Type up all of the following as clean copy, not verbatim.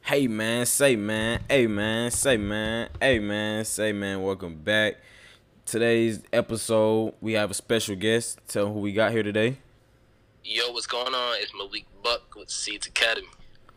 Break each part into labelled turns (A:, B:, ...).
A: Hey man, say man, hey man, say man, hey man, say man. Welcome back. Today's episode, we have a special guest. Tell 'em who we got here today.
B: Yo, what's going on? It's Malik Buck with Seeds Academy.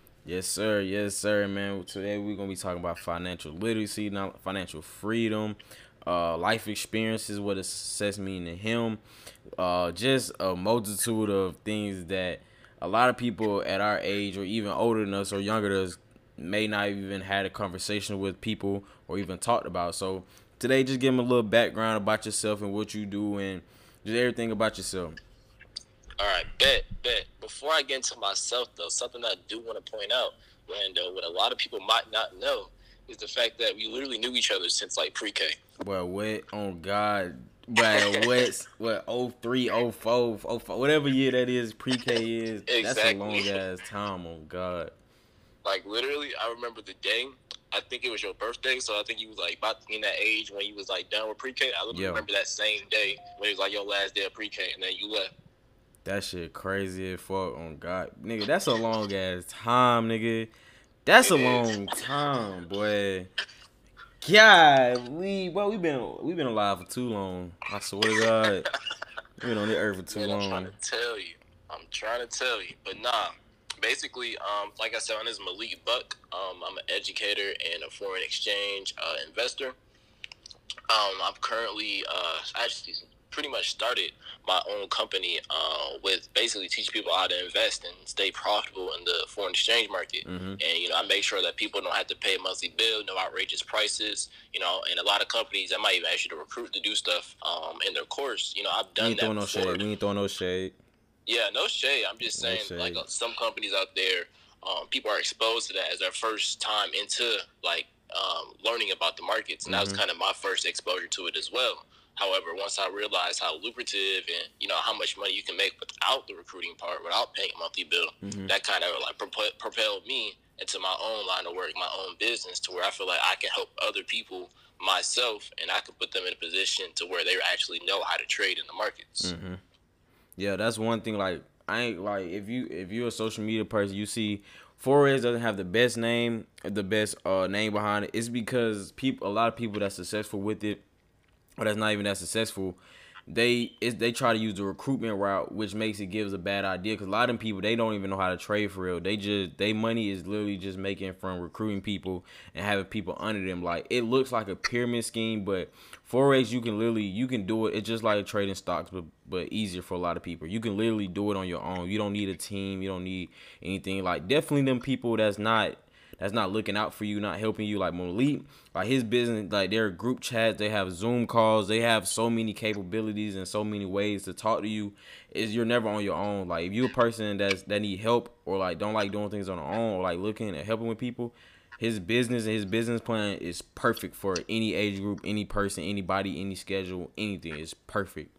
A: Yes sir, man. Today we're gonna be talking about financial literacy, not financial freedom, life experiences, what does success mean to him, just a multitude of things that a lot of people at our age or even older than us or younger than us may not even had a conversation with people or even talked about. So today, just give them a little background about yourself and what you do and just everything about yourself.
B: All right, bet. Before I get into myself, though, something I do want to point out, and what a lot of people might not know, is the fact that we literally knew each other since like pre-K.
A: Well, what on God? Well, what 03, 04, 05, whatever year that is, pre-K is. That's a long
B: Exactly.
A: ass time. On God.
B: Like literally, I remember the day. I think it was your birthday, so I think you was like about to be in that age when you was like done with pre-K. I literally
A: Yo,
B: remember that same day when it was like your last day of pre-K, and then you left.
A: that shit crazy as fuck. On God, nigga, that's a long ass time, nigga. That's
B: It
A: a
B: is.
A: long time, boy. God, we've been alive for too long. I swear to God, we've been on the earth for too
B: Man, I'm trying
A: long.
B: to tell you. But nah. Basically, like I said, my name is Malik Buck. I'm an educator and a foreign exchange investor. I'm currently actually pretty much started my own company with basically teach people how to invest and stay profitable in the foreign exchange market.
A: Mm-hmm.
B: And I make sure that people don't have to pay a monthly bill, no outrageous prices. And a lot of companies that might even ask you to recruit to do stuff in their course. I've
A: We
B: done
A: ain't
B: that
A: throwing no
B: before.
A: shade. We ain't throwing no shade.
B: Yeah, no shade. I'm just
A: No
B: saying, like
A: shade.
B: some companies out there, people are exposed to that as their first time into like learning about the markets, and that was
A: Mm-hmm.
B: kind of my first exposure to it as well. However, once I realized how lucrative and how much money you can make without the recruiting part, without paying a monthly bill,
A: Mm-hmm.
B: that kind of like propelled me into my own line of work, my own business, to where I feel like I can help other people myself, and I can put them in a position to where they actually know how to trade in the markets.
A: Mm-hmm. Yeah, that's one thing. Like I ain't like if you're a social media person, you see Forex doesn't have the best name, the best name behind it. It's because a lot of people that's successful with it, or that's not even that successful, they try to use the recruitment route, which makes it gives a bad idea. Because a lot of them people, they don't even know how to trade for real. They money is literally just making from recruiting people and having people under them. Like it looks like a pyramid scheme, but forex you can do it. It's just like trading stocks, but easier for a lot of people. You can literally do it on your own. You don't need a team. You don't need anything. Like definitely them people that's not looking out for you, not helping you, like Malik, like his business, like their group chats, they have Zoom calls, they have so many capabilities and so many ways to talk to you. Is you're never on your own. Like if you're a person that need help or like don't like doing things on their own or like looking and helping with people, his business and his business plan is perfect for any age group, any person, anybody, any schedule, anything. It's perfect.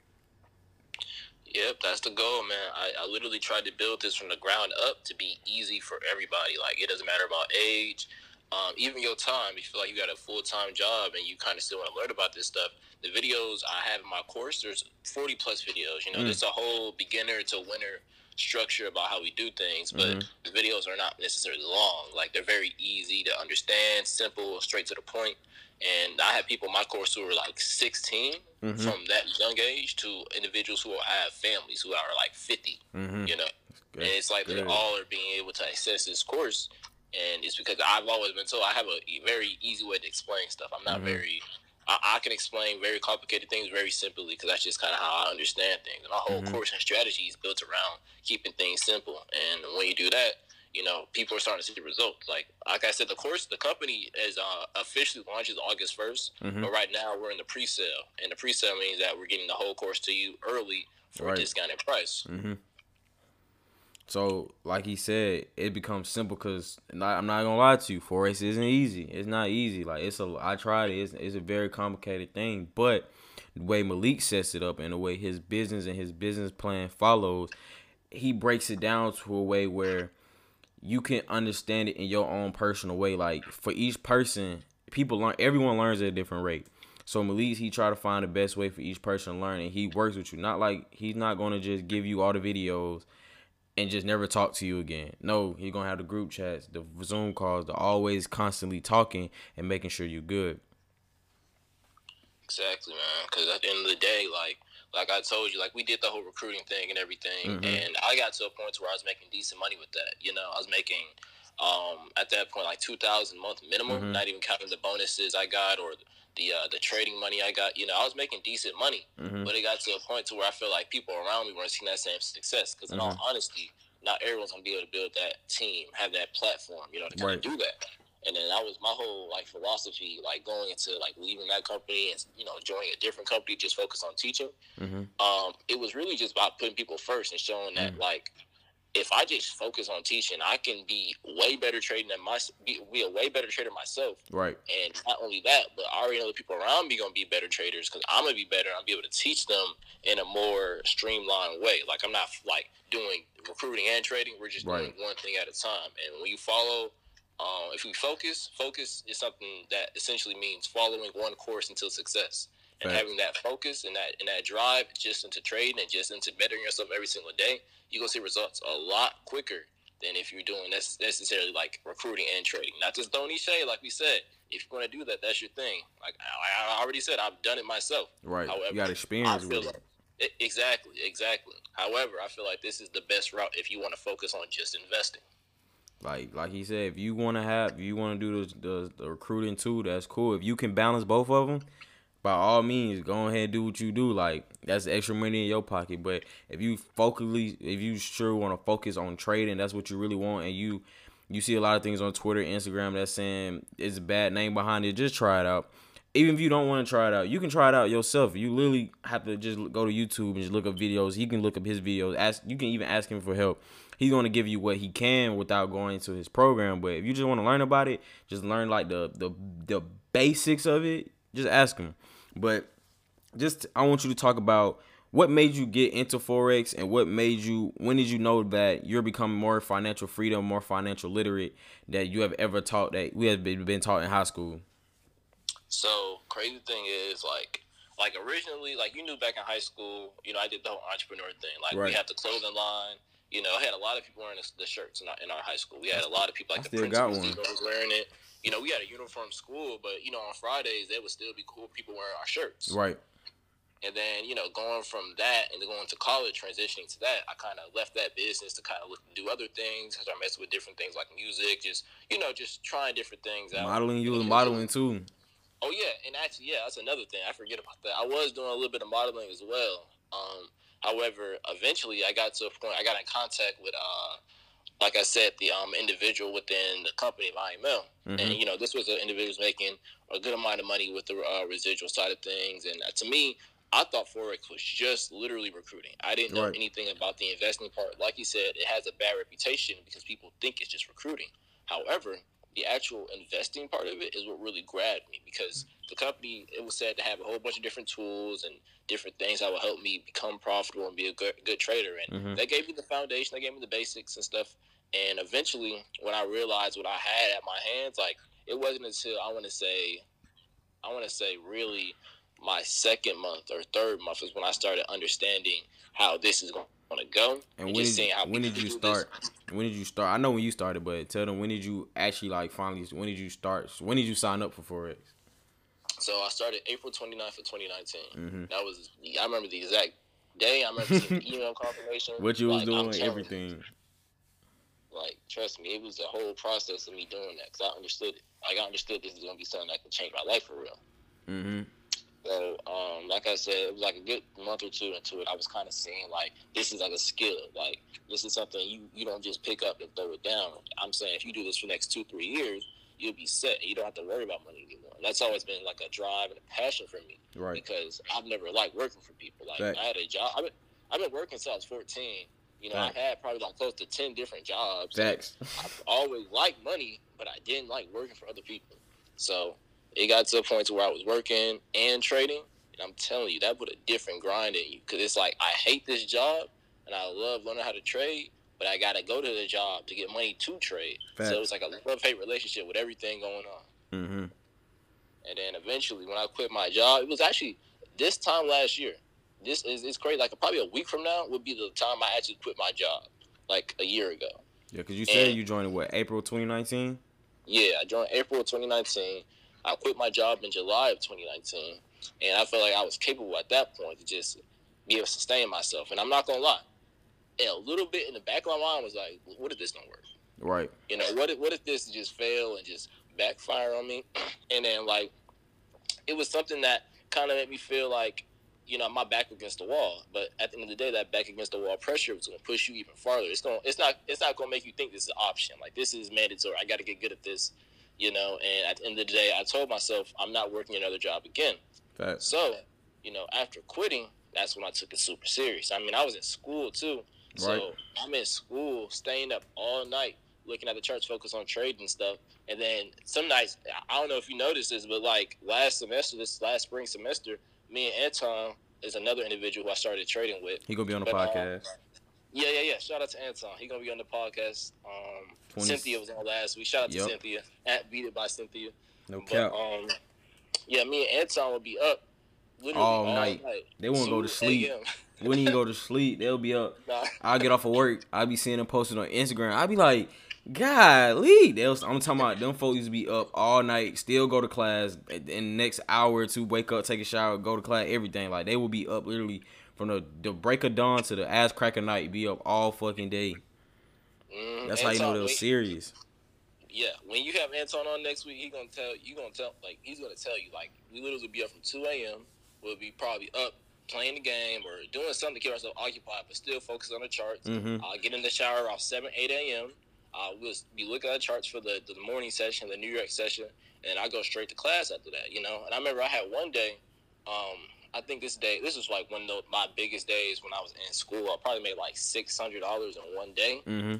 B: Yep, that's the goal, man. I literally tried to build this from the ground up to be easy for everybody. Like, it doesn't matter about age, even your time. If you feel like you got a full time job and you kind of still want to learn about this stuff, the videos I have in my course, there's 40 plus videos.
A: Mm.
B: There's a whole beginner to winner structure about how we do things, but the videos are not necessarily long. Like, they're very easy to understand, simple, straight to the point. And I have people in my course who are like 16
A: Mm-hmm.
B: from that young age to individuals who have families who are like 50,
A: Mm-hmm.
B: you know. And it's like they
A: Good.
B: all are being able to access this course. And it's because I've always been told I have a very easy way to explain stuff. I'm not I can explain very complicated things very simply because that's just kind of how I understand things. And my whole course and strategy is built around keeping things simple. And when you do that, people are starting to see the results. Like I said, the company is officially launches August 1st, but right now we're in the pre-sale, and the pre-sale means that we're getting the whole course to you early for a
A: Right.
B: discounted price.
A: So, like he said, it becomes simple because I'm not gonna lie to you, forex isn't easy. It's not easy. Like I tried it. It's a very complicated thing. But the way Malik sets it up and the way his business and his business plan follows, he breaks it down to a way where you can understand it in your own personal way. Like for each person, everyone learns at a different rate. So Malik, he try to find the best way for each person to learn, and he works with you. Not like he's not gonna just give you all the videos and just never talk to you again. No, he's gonna have the group chats, the Zoom calls, the always constantly talking and making sure you're good.
B: Exactly, man. Because at the end of the day, like I told you, like we did the whole recruiting thing and everything, and I got to a point where I was making decent money with that. You know, I was making at that point like $2,000 a month minimum, not even counting the bonuses I got or the trading money I got. You know, I was making decent money, but it got to a point to where I feel like people around me weren't seeing that same success. Because in all honesty, not everyone's gonna be able to build that team, have that platform, you know, to kind of do that. And then that was my whole like philosophy, like going into like leaving that company and, you know, joining a different company, just focus on teaching. It was really just about putting people first and showing that like if I just focus on teaching, I can be way better trading than be a way better trader myself.
A: Right.
B: And not only that, but I already know the people around me gonna be better traders because I'm gonna be better. I'll be able to teach them in a more streamlined way. Like I'm not like doing recruiting and trading. We're just doing one thing at a time. And when you follow. If we focus is something that essentially means following one course until success, and having that focus and that drive just into trading and just into bettering yourself every single day, you're gonna see results a lot quicker than if you're doing necessarily like recruiting and trading. Not just throwing shade, like we said. If you're gonna do that, that's your thing. Like I already said, I've done it myself.
A: Right.
B: However,
A: you got experience with it.
B: Exactly. However, I feel like this is the best route if you want to focus on just investing.
A: Like he said, if you want to do the recruiting too, that's cool. If you can balance both of them, by all means, go ahead and do what you do. Like that's extra money in your pocket. But if you sure want to focus on trading, that's what you really want, and you see a lot of things on Twitter, Instagram that's saying it's a bad name behind it. Just try it out. Even if you don't want to try it out, you can try it out yourself. You literally have to just go to YouTube and just look up videos. You can look up his videos. You can even ask him for help. He's going to give you what he can without going into his program. But if you just want to learn about it, just learn like the basics of it. Just ask him. But I want you to talk about what made you get into Forex and when did you know that you're becoming more financial freedom, more financial literate that you have ever taught that we have been taught in high school.
B: So crazy thing is like originally, like you knew back in high school, you know, I did the whole entrepreneur thing. Like we had the clothing line. You know, I had a lot of people wearing the shirts in our high school. We had a lot of people, like the principals was wearing it. You know, we had a uniform school, but, you know, on Fridays, there would still be cool people wearing our shirts.
A: Right.
B: And then, you know, going from that and going to college, transitioning to that, I kind of left that business to kind of do other things. I started messing with different things like music, just trying different things out.
A: Modeling, you was modeling too.
B: Oh, yeah. And actually, yeah, that's another thing. I forget about that. I was doing a little bit of modeling as well. However, eventually I got to a point, I got in contact with, like I said, the individual within the company of IML. And, you know, this was an individual who was making a good amount of money with the residual side of things. And to me, I thought Forex was just literally recruiting. I didn't know anything about the investing part. Like you said, it has a bad reputation because people think it's just recruiting. However, the actual investing part of it is what really grabbed me because the company, it was said to have a whole bunch of different tools and different things that will help me become profitable and be a good trader. And they gave me the foundation, they gave me the basics and stuff. And eventually, when I realized what I had at my hands, like it wasn't until I want to say really my second month or third month is when I started understanding how this is going to go.
A: And when did you start? When did you start? I know when you started, but tell them when did you actually when did you start? When did you sign up for Forex?
B: So I started April 29th of 2019. That was, I remember the exact day. I remember seeing the email confirmation.
A: What you was doing, everything.
B: Like, trust me, it was the whole process of me doing that because I understood it. Like, I understood this is going to be something that can change my life for real. So, like I said, it was like a good month or two into it. I was kind of seeing, like, this is like a skill. Like, this is something you don't just pick up and throw it down. I'm saying if you do this for the next 2-3 years, you'll be set. You don't have to worry about money anymore. That's always been, like, a drive and a passion for me.
A: Right.
B: Because I've never liked working for people. Like, I had a job. I've been working since I was 14. You know, I've had probably like close to 10 different jobs.
A: Facts.
B: I've always liked money, but I didn't like working for other people. So it got to a point to where I was working and trading, and I'm telling you, that put a different grind in you. Because it's like, I hate this job, and I love learning how to trade, but I got to go to the job to get money to trade. Facts. So it was like a love-hate relationship with everything going on. And then eventually, when I quit my job, it was actually this time last year. It's crazy. Like probably a week from now would be the time I actually quit my job. like a year ago.
A: Yeah, because you said you joined in what, April 2019?
B: Yeah, I joined April of 2019. I quit my job in July of 2019, and I felt like I was capable at that point to just be able to sustain myself. And I'm not gonna lie, a little bit in the back of my mind was like, what if this don't work?
A: Right.
B: You know, what if this just fail and just backfire on me? And then like, it was something that kind of made me feel like, you know, my back against the wall. But at the end of the day, that back against the wall pressure was going to push you even farther. It's not going to make you think this is an option. Like, this is mandatory. I got to get good at this, you know. And at the end of the day, I told myself I'm not working another job again.
A: Facts.
B: So, you know, after quitting, that's when I took it super serious. I mean, I was in school too. So
A: Right.
B: I'm in school, staying up all night, looking at the charts, focused on trade and stuff. And then some nights, I don't know if you noticed this, but like this last spring semester, me and Anton is another individual who I started trading with.
A: He gonna be on the podcast.
B: Yeah. Shout out to Anton. He gonna be on the podcast. Cynthia was on last week. Shout out to Cynthia at Beat It by Cynthia.
A: No cap.
B: Yeah, me and Anton will be up literally
A: all night. They won't go to sleep. Wouldn't even go to sleep. They'll be up.
B: Nah.
A: I'll get off of work. I'll be seeing them posted on Instagram. I'll be like, golly. I'm talking about them folks used to be up all night, still go to class. In the next hour or two, wake up, take a shower, go to class, everything. Like, they will be up literally from the break of dawn to the ass crack of night, be up all fucking day. That's how you know they were serious.
B: Yeah, when you have Anton on next week, he's gonna tell you, like, we literally be up from 2 a.m. We'll be probably up playing the game or doing something to keep ourselves occupied, but still focus on the charts. I'll get in the shower off 7, 8 a.m. We'll be looking at the charts for the morning session, the New York session, and I go straight to class after that, you know. And I remember I had one day, I think this was like one of my biggest days when I was in school. I probably made like $600 in one day.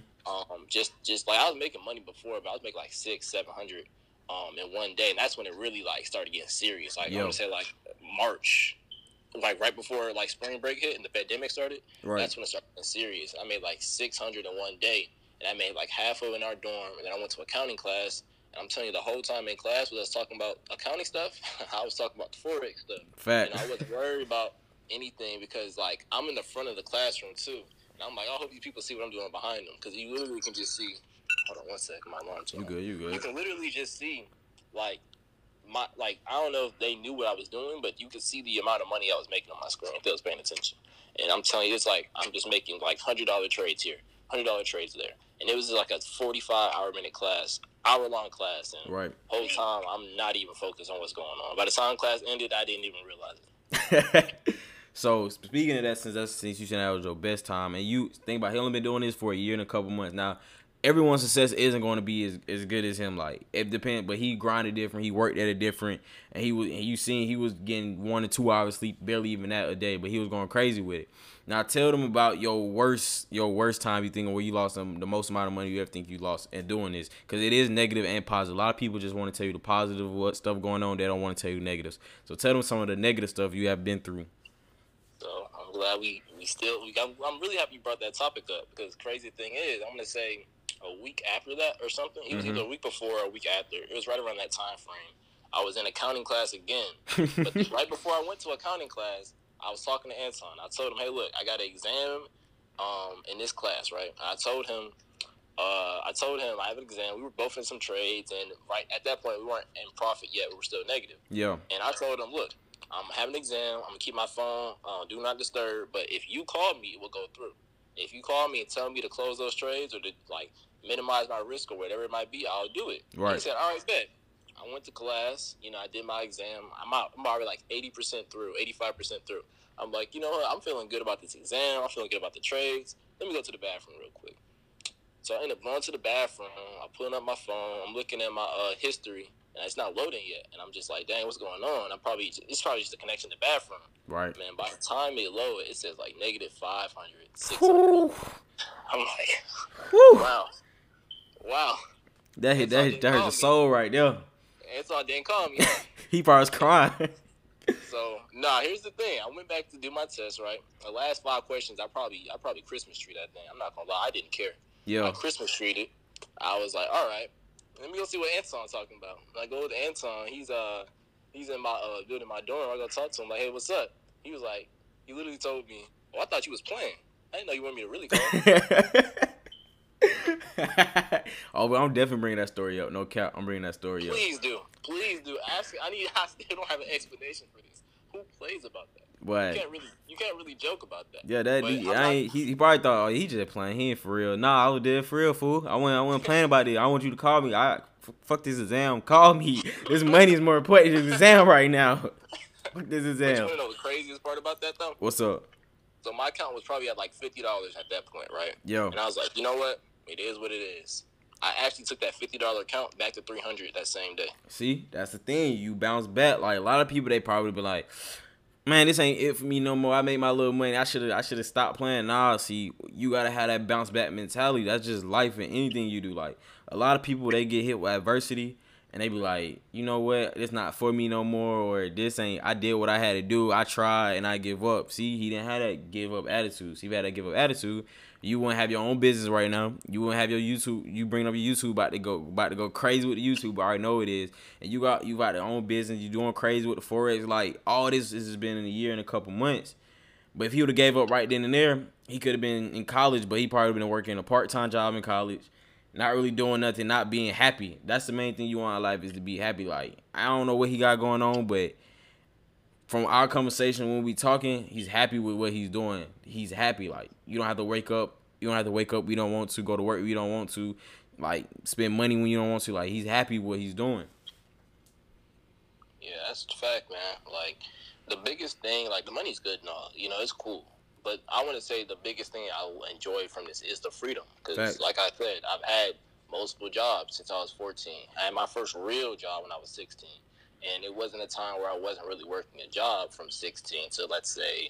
B: Just like I was making money before, but I was making like $600-700 in one day, and that's when it really like started getting serious. Like I want to say like March, like right before like spring break hit and the pandemic started. Right. That's when it started getting serious. I made like $600 in one day, and I made like half of it in our dorm, and then I went to accounting class. And I'm telling you, the whole time in class was us talking about accounting stuff. I was talking about the Forex stuff.
A: Fact.
B: And I wasn't worried about anything because, like, I'm in the front of the classroom, too. And I'm like, I hope these people see what I'm doing behind them. Because you literally can just see. Hold on one second. My alarm's on.
A: You good.
B: You can literally just see, like, I don't know if they knew what I was doing, but you could see the amount of money I was making on my screen if they was paying attention. And I'm telling you, it's like I'm just making, like, $100 trades here, $100 trades there. And it was like a 45-hour-minute class. Hour-long class, and whole time I'm not even focused on what's going on. By the time class ended, I didn't even realize
A: it. So speaking of that, since you said that was your best time, and you think about he only been doing this for a year and a couple months now. Everyone's success isn't going to be as good as him. Like, it depends, but he grinded different. He worked at it different, and he was getting 1 to 2 hours sleep, barely even that a day. But he was going crazy with it. Now tell them about your worst time you think of where you lost the most amount of money you ever think you lost in doing this, because it is negative and positive. A lot of people just want to tell you the positive what stuff going on. They don't want to tell you negatives. So tell them some of the negative stuff you have been through.
B: So I'm glad I'm really happy you brought that topic up, because the crazy thing is I'm gonna say a week after that or something. It was either a week before or a week after. It was right around that time frame. I was in accounting class again, but right before I went to accounting class, I was talking to Anton. I told him, hey, look, I got an exam in this class, right? And I told him I have an exam. We were both in some trades, and right at that point, we weren't in profit yet. We were still negative. Yeah. And I told him, look, I'm having an exam. I'm going to keep my phone, do not disturb, but if you call me, it will go through. If you call me and tell me to close those trades or to, like, minimize my risk or whatever it might be, I'll do it. Right. And he said, all right, bet. I went to class, you know, I did my exam. I'm already like 80% through, 85% through. I'm like, you know what? I'm feeling good about this exam. I'm feeling good about the trades. Let me go to the bathroom real quick. So I end up going to the bathroom. I'm pulling up my phone. I'm looking at my history, and it's not loading yet. And I'm just like, dang, what's going on? It's probably just a connection to the bathroom. Right. Man, by the time it loads, it says like -500, 600. I'm like, wow.
A: That hurt the soul right there.
B: Anton didn't call me.
A: He probably was crying.
B: So, here's the thing. I went back to do my test, right? The last 5 questions, I probably Christmas tree that thing. I'm not going to lie. I didn't care. Yeah. I Christmas treed it. I was like, all right, let me go see what Anton's talking about. And I go to Anton. He's in my building my dorm. I go talk to him like, hey, what's up? He was like, he literally told me, oh, I thought you was playing. I didn't know you wanted me to really call.
A: Oh, but I'm definitely bringing that story up. No cap, I'm bringing that story up.
B: Please do. Ask. I still don't have an explanation for this. Who plays about that?
A: What?
B: You can't really joke about that.
A: Yeah, that he probably thought, oh, he just playing. He ain't for real. Nah, I was dead for real, fool. I wasn't playing about it. I want you to call me. Fuck this exam. Call me. This money is more important than this exam right now. Fuck this exam.
B: But you want to know the craziest part about that though?
A: What's up?
B: So my account was probably at like $50 at that point, right?
A: Yo.
B: And I was like, you know what? It is what it is. I actually took that $50 account back to $300 that same day.
A: See, that's the thing. You bounce back. Like a lot of people, they probably be like, man, this ain't it for me no more. I made my little money. I should have stopped playing. Nah, see, you gotta have that bounce back mentality. That's just life in anything you do. Like a lot of people, they get hit with adversity and they be like, you know what, it's not for me no more, or this ain't. I did what I had to do. I tried and I give up. See, he didn't have that give up attitude. See, if he had that give up attitude, you wouldn't have your own business right now. You wouldn't have your YouTube. You bring up your YouTube about to go crazy with the YouTube. I already know it is. And you got your own business. You doing crazy with the forex. Like all this has been in a year and a couple months. But if he would have gave up right then and there, he could have been in college. But he probably would have been working a part-time job in college, not really doing nothing, not being happy. That's the main thing you want in life, is to be happy. Like I don't know what he got going on, but from our conversation when we talking, he's happy with what he's doing. He's happy. Like you don't have to wake up. You don't have to wake up. We don't want to go to work. We don't want to like spend money when you don't want to. Like he's happy with what he's doing.
B: Yeah, that's the fact, man. Like the biggest thing, like the money's good and all. You know, it's cool. But I want to say the biggest thing I will enjoy from this is the freedom. Because like I said, I've had multiple jobs since I was 14. I had my first real job when I was 16. And it wasn't a time where I wasn't really working a job from 16 to, let's say,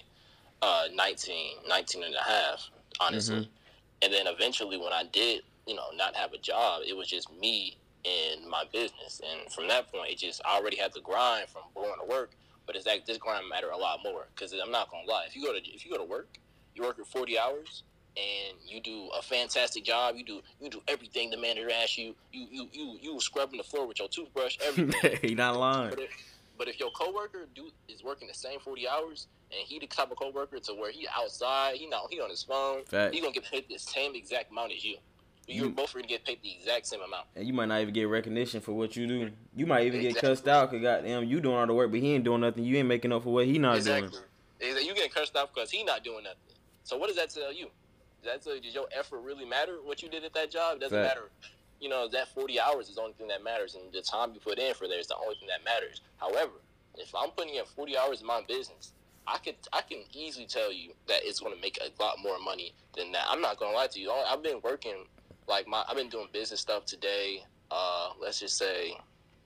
B: 19 and a half, honestly. Mm-hmm. And then eventually when I did, not have a job, it was just me and my business. And from that point, I already had the grind from going to work. But it's like this grind matter a lot more, because I'm not going to lie. If you go to work, you work for 40 hours, and you do a fantastic job. You do everything the manager asks you. You scrubbing the floor with your toothbrush, everything.
A: He not lying.
B: But if your coworker is working the same 40 hours, and he the type of coworker to where he outside, he on his phone, he gonna get paid the same exact amount as you. You're both gonna get paid the exact same amount.
A: And you might not even get recognition for what you do. You might even get cussed out because goddamn you doing all the work, but he ain't doing nothing. You ain't making up for what he not doing.
B: Exactly. You getting cussed out because he not doing nothing. So what does that tell you? Does your effort really matter? What you did at that job? It doesn't matter. That 40 hours is the only thing that matters, and the time you put in for there is the only thing that matters. However, if I'm putting in 40 hours in my business, I can easily tell you that it's going to make a lot more money than that. I'm not going to lie to you. I've been working, I've been doing business stuff today. Let's just say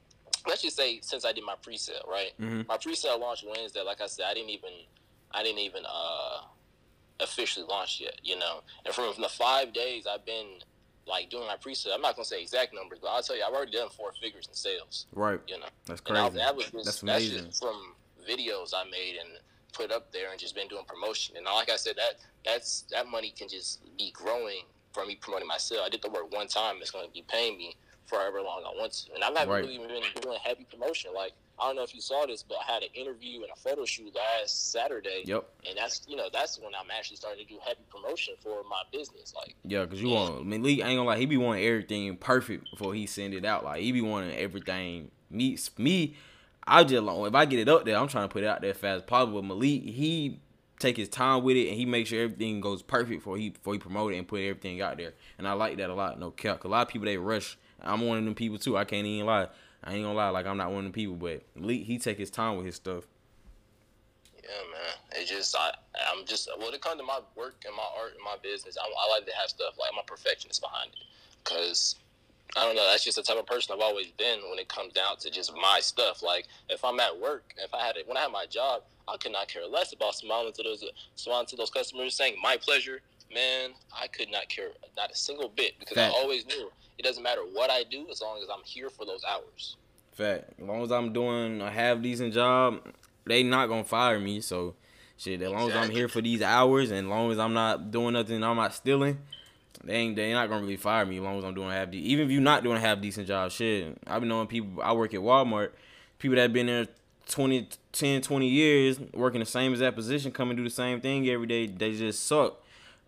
B: since I did my pre-sale, right? Mm-hmm. My pre-sale launched Wednesday. Like I said, I didn't even officially launched yet, And from the 5 days I've been doing my pre-sale, I'm not gonna say exact numbers, but I'll tell you I've already done 4 figures in sales.
A: Right. That's crazy.
B: And that's amazing. That's just from videos I made and put up there, and just been doing promotion. And like I said, that money can just be growing from me promoting myself. I did the work one time; it's gonna be paying me for however long I want to. And I haven't really been doing heavy promotion. Like, I don't know if you saw this, but I had an interview and a photo shoot last Saturday.
A: Yep.
B: And that's when I'm actually starting to do heavy promotion for my business.
A: Because you want, Lee, I ain't gonna lie, he be wanting everything perfect before he send it out. Like, he be wanting everything. Me, I just, if I get it up there, I'm trying to put it out there as fast as possible. But Malik, he take his time with it, and he makes sure everything goes perfect before he promote it and put everything out there. And I like that a lot, no cap. 'Cause a lot of people, they rush. I'm one of them people too. I can't even lie. I ain't gonna lie, I'm not one of them people, but he take his time with his stuff.
B: Yeah, man. It's just when it comes to my work and my art and my business, I like to have stuff I'm a perfectionist behind it, because I don't know, that's just the type of person I've always been when it comes down to just my stuff. If I'm at work, when I had my job, I could not care less about smiling to those customers, saying my pleasure. Man, I could not care not a single bit, because I always knew it doesn't matter what I do as long as I'm here for those hours.
A: Fact. As long as I'm doing a half-decent job, they not going to fire me. So, shit, as long as I'm here for these hours, and as long as I'm not doing nothing, I'm not stealing, they not going to really fire me as long as I'm doing half-decent. Even if you're not doing a half-decent job, shit. I've been knowing people, I work at Walmart, people that have been there 10, 20 years, working the same exact position, come and do the same thing every day, they just suck.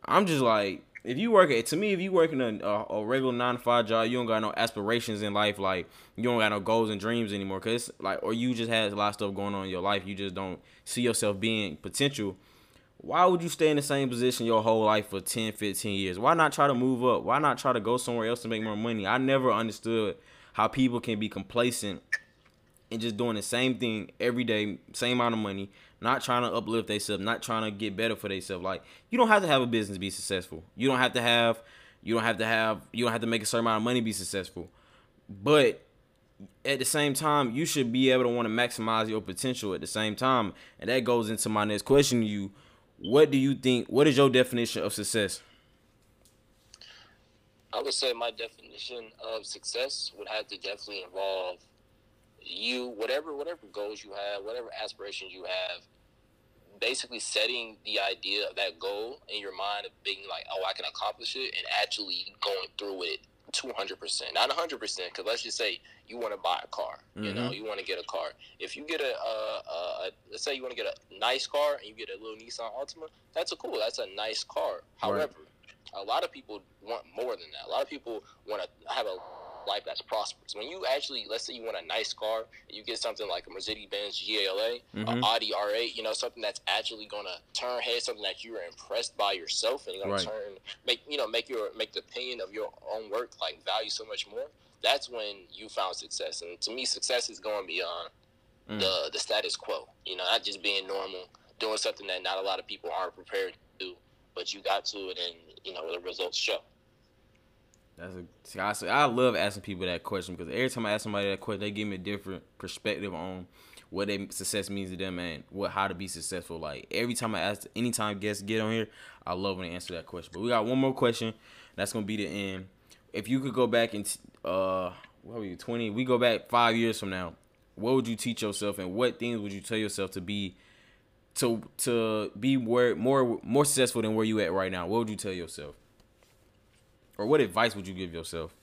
A: I'm just like, if you work at, to me, if you work in a regular 9 to 5 job, you don't got no aspirations in life. Like, you don't got no goals and dreams anymore. Cause it's like, or you just had a lot of stuff going on in your life. You just don't see yourself being potential. Why would you stay in the same position your whole life for 10, 15 years? Why not try to move up? Why not try to go somewhere else to make more money? I never understood how people can be complacent and just doing the same thing every day, same amount of money, not trying to uplift themselves, not trying to get better for themselves. Like, you don't have to have a business to be successful. You don't have to make a certain amount of money to be successful. But at the same time, you should be able to want to maximize your potential at the same time. And that goes into my next question to you. What do you think, what is your definition of success?
B: I would say my definition of success would have to definitely involve you, whatever goals you have, whatever aspirations you have, basically setting the idea of that goal in your mind of being like, oh, I can accomplish it, and actually going through it 200%, not 100%. Because let's just say you want to buy a car, you know, you want to get a car. If you get let's say you want to get a nice car and you get a little Nissan Altima, that's a nice car. However, a lot of people want more than that. A lot of people want to have a life that's prosperous. When you actually, let's say you want a nice car, and you get something like a Mercedes-Benz GLA, an Audi R8, you know, something that's actually going to turn heads, something that you're impressed by yourself, and you're going to make the opinion of your own work like value so much more. That's when you found success. And to me, success is going beyond the status quo. You know, not just being normal, doing something that not a lot of people aren't prepared to do, but you got to it, and you know the results show.
A: I love asking people that question, because every time I ask somebody that question, they give me a different perspective on what success means to them and how to be successful. Like, every time anytime guests get on here, I love when they answer that question. But we got one more question. That's gonna be the end. If you could go back and what were you, 20? We go back 5 years from now. What would you teach yourself, and what things would you tell yourself to be more successful than where you at right now? What would you tell yourself? Or what advice would you give yourself?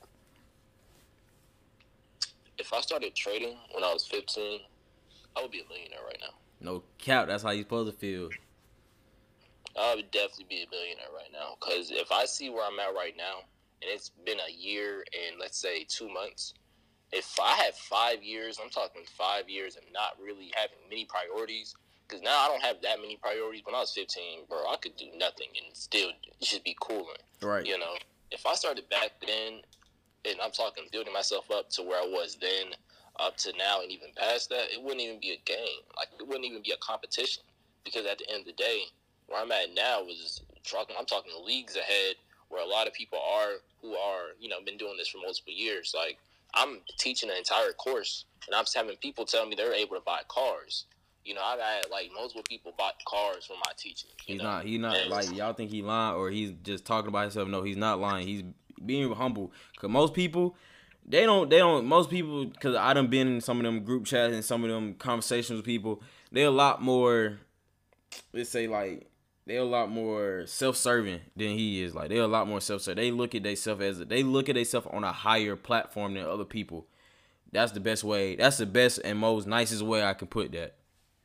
B: If I started trading when I was 15, I would be a millionaire right now.
A: No cap. That's how you're supposed to feel.
B: I would definitely be a millionaire right now. Because if I see where I'm at right now, and it's been a year and let's say 2 months, if I had 5 years, I'm talking 5 years of not really having many priorities, because now I don't have that many priorities. When I was 15, bro, I could do nothing and still just be cooling.
A: Right.
B: You know? If I started back then, and I'm talking building myself up to where I was then, up to now, and even past that, it wouldn't even be a game. Like, it wouldn't even be a competition. Because at the end of the day, where I'm at now I'm talking leagues ahead, where a lot of people are who are, you know, been doing this for multiple years. Like, I'm teaching an entire course, and I'm having people tell me they're able to buy cars. You know, I've had, like, multiple people bought cars from my teaching. He's not,
A: like, y'all think he lying or he's just talking about himself. No, he's not lying. He's being humble. Because most people, most people, because I done been in some of them group chats and some of them conversations with people, they're a lot more, let's say, like, they're a lot more self-serving than he is. Like, they're a lot more self-serving. They look at themselves on a higher platform than other people. That's the best way. That's the best and most nicest way I can put that.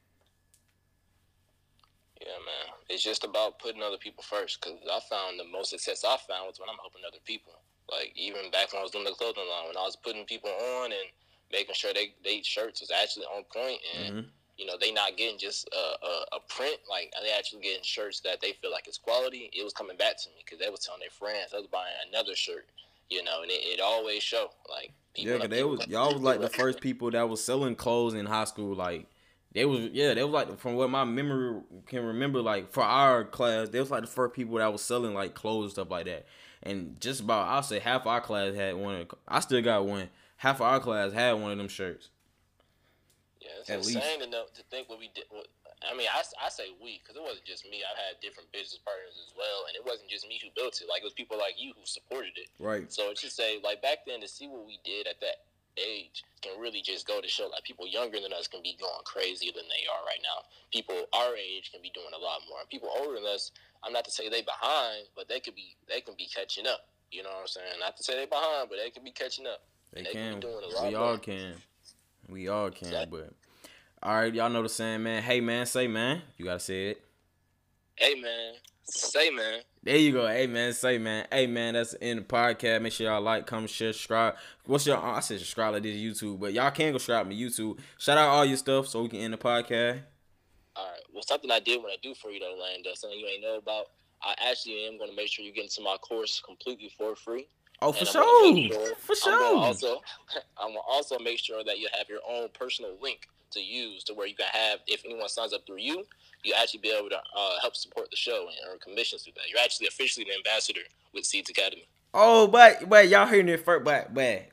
B: Yeah, man. It's just about putting other people first, because I found the most success I found was when I'm helping other people. Like, even back when I was doing the clothing line, when I was putting people on and making sure they shirts was actually on point, and you know, they not getting just a print, like they actually getting shirts that they feel like it's quality. It was coming back to me because they was telling their friends they was buying another shirt, you know, and it always show like
A: people. Yeah, cause y'all was like the first people that was selling clothes in high school, like. They was like, from what my memory can remember, like, for our class, they was like the first people that was selling like clothes and stuff like that. And just about, I'll say half our class had one. I still got one. Half of our class had one of them shirts.
B: Yeah, it's insane enough to think what we did. I mean, I say we, because it wasn't just me. I had different business partners as well, and it wasn't just me who built it. Like, it was people like you who supported it.
A: Right.
B: So it's just say, like, back then, to see what we did at that age can really just go to show, like, people younger than us can be going crazier than they are right now. People our age can be doing a lot more. People older than us, I'm not to say they behind, but they can be catching up. You know what I'm saying? Not to say they behind, but they can be catching up.
A: They can be doing a lot more. We all can. Exactly. But all right, y'all know the saying, man. Hey, man, say, man. You gotta say it.
B: Hey, man, say, man.
A: There you go. Hey, man. Say, man. Hey, man. That's the end of the podcast. Make sure y'all like, comment, share, subscribe. What's your... I said subscribe like this YouTube, but y'all can go subscribe to YouTube. Shout out all your stuff so we can end the podcast.
B: All right. Well, something I did want to do for you, though, Lando, something you ain't know about, I actually am going to make sure you get into my course completely for free.
A: Oh, for sure. For
B: I'm
A: sure.
B: going to also make sure that you have your own personal link to use to where you can have, if anyone signs up through you, you actually be able to help support the show and earn commissions through that. You're actually officially the ambassador with Seeds Academy.
A: Oh, but y'all hearing it first, boy.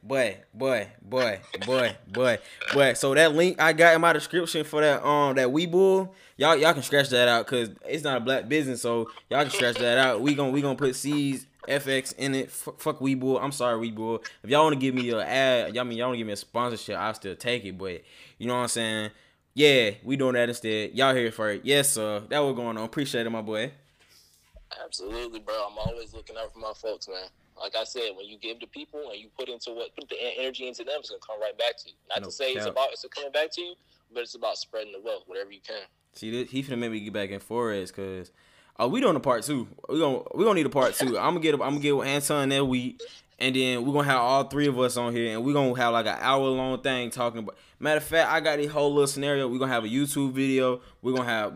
A: So that link I got in my description for that that Webull, y'all can scratch that out because it's not a black business, so y'all can scratch that out. We gonna put Seeds FX in it. Fuck Webull. I'm sorry, Webull. If y'all want to give me an ad, y'all want to give me a sponsorship, I'll still take it. But you know what I'm saying? Yeah, we doing that instead. Y'all here for it. Yes, sir. That was going on. Appreciate it, my boy.
B: Absolutely, bro. I'm always looking out for my folks, man. Like I said, when you give to people and you put the energy into them, it's gonna come right back to you. Not to say it's coming back to you, but it's about spreading the wealth, whatever you can.
A: See, he finna make me get back in Forest, cause we doing a part 2. We gonna need a part 2. I'm gonna get with Anton that week, and then we're gonna have all 3 of us on here, and we're gonna have like an hour-long thing talking about. Matter of fact, I got this whole little scenario. We're gonna have a YouTube video. We're gonna have,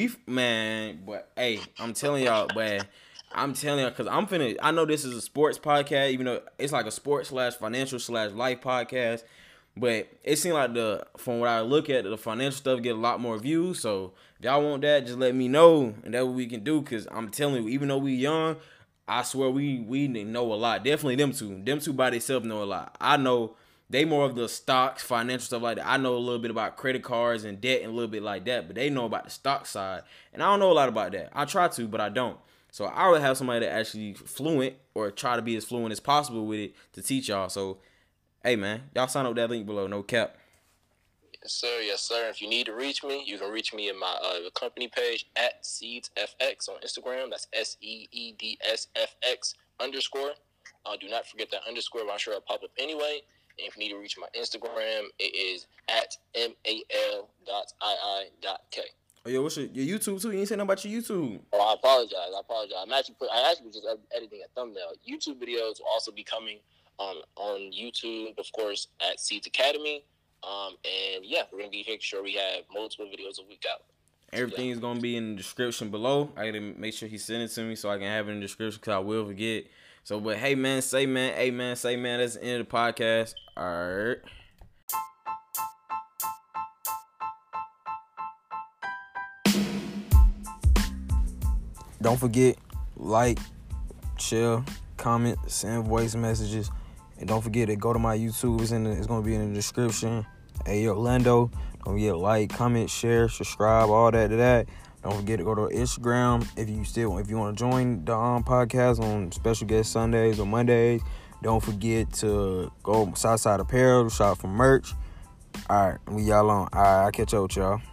A: hey, I'm telling y'all, cause I know this is a sports podcast, even though it's like a sports/financial/life podcast. But it seems like from what I look at, the financial stuff get a lot more views. So if y'all want that, just let me know, and that's what we can do. Cause I'm telling you, even though we young, I swear we know a lot. Definitely them two by themselves know a lot. I know they more of the stocks, financial stuff like that. I know a little bit about credit cards and debt and a little bit like that, but they know about the stock side, and I don't know a lot about that. I try to, but I don't. So I would have somebody that actually fluent or try to be as fluent as possible with it to teach y'all. So, hey, man, y'all sign up with that link below. No cap.
B: Yes, sir. Yes, sir. If you need to reach me, you can reach me in my company page at SeedsFX on Instagram. That's SEEDSFX_. Do not forget that underscore. I'm sure it'll pop up anyway. And if you need to reach my Instagram, it is at mal.ii.k.
A: Oh, yo, what's your YouTube too? You ain't saying nothing about your YouTube.
B: Oh, I apologize. I actually was just editing a thumbnail. YouTube videos will also be coming on YouTube, of course, at Seeds Academy. And yeah, we're gonna be making sure we have multiple videos a week out.
A: Everything's gonna be in the description below. I gotta make sure he send it to me so I can have it in the description because I will forget. So, but hey, man, say man, hey man, say man. That's the end of the podcast. All right. Don't forget, like, share, comment, send voice messages, and don't forget to go to my YouTube. It's gonna be in the description. Hey, Orlando. Don't forget to like, comment, share, subscribe, all that to that. Don't forget to go to Instagram if you want to join the podcast on special guest Sundays or Mondays. Don't forget to go Southside Apparel to shop for merch. All right, we y'all on. All right, I'll catch up with y'all.